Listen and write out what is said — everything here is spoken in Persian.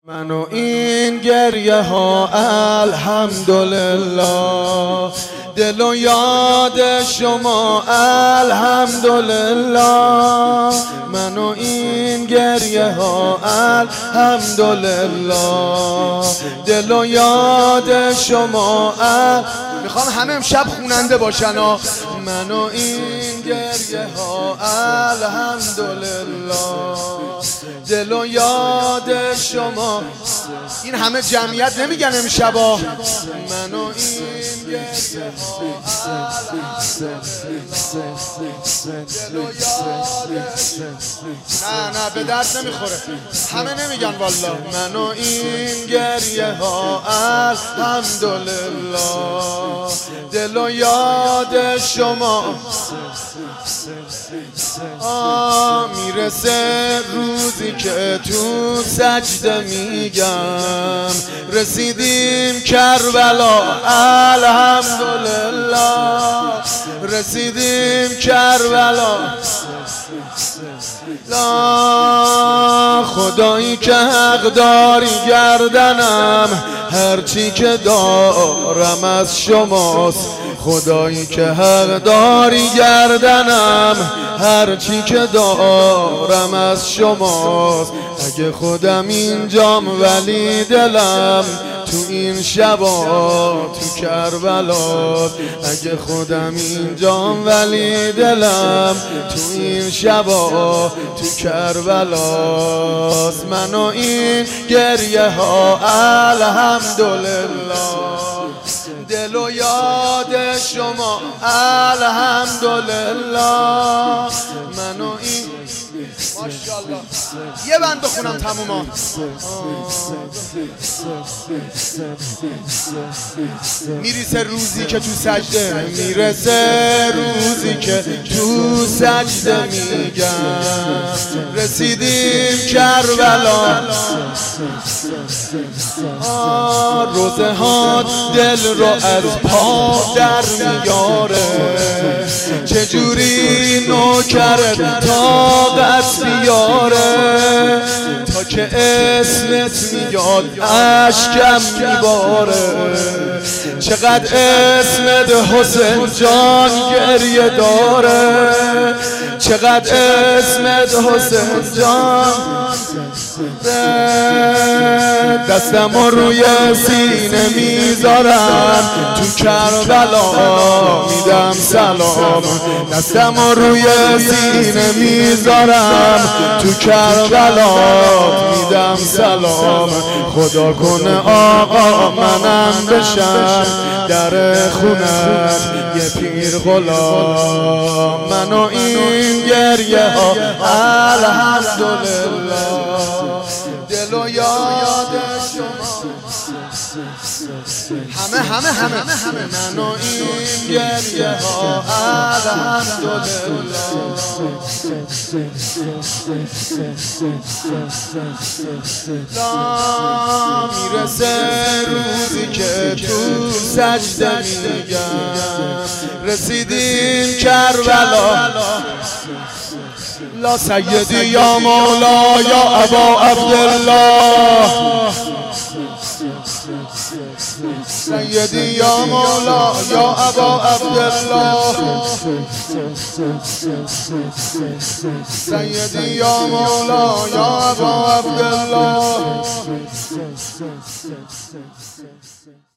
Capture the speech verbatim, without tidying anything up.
من و این گریه ها الحمدلله، دل و یاد شما الحمدلله. من و این گریه ها الحمدلله، دل و یاد شما ال... میخوام همه امشب خوننده باشن ها. من و این گریه ها الحمدلله، دل و یاد شما. این همه جمعیت نمیگن امشبا. من و این گریه ها دل و یاد. نه نه به درد نمیخوره، همه نمیگن والله. من و این گریه ها الحمدلله، دل و یاد شما. آه میرسه روزی که تو سجده میگم رسیدیم کربلا الحمدلله، رسیدیم کربلا. لا خدایی که حق داری گردنم، هرچی که دارم از شماست. خدایی که حق داری گردنم، هرچی که دارم از شماست. اگه خودم اینجام ولی دلم تو این شبا تو کربلاست. اگه خودم اینجام ولی دلم تو این شبا تو کربلاست. من و این گریه ها الحمدلله، دل و یاد شما الحمدلله. من و این ماشاءالله. یه بند بخونم تموما. میرسه روزی که تو سجده، میرسه روزی که تو سجده میگم رسیدیم کربلا. روزه ها دل رو از پا در میاره، چجوری نوکرت طاقت بیاره. تا که اسمت میاد اشکم میباره، چقدر اسمت حسین جان گریه داره. چقدر اسمت حسین جان. دستم روی سینه میذارم تو کربلا میدم سلام. دستم روی سینه میذارم تو کربلا میدم سلام. خدا کنه آقا منم بشم در خونت یه پیر غلام. من و این گریه ها الحمدلله، دل و یاد شما. همه همه همه همه. من و این گریه ها الحمدلله. لا میرسه روزی که تو سجده میگم رسیدیم کربلا. لا سیدی یا مولا یا ابا عبدالله، سیدی یا مولا یا ابا عبدالله، سیدی یا مولا یا ابا عبدالله.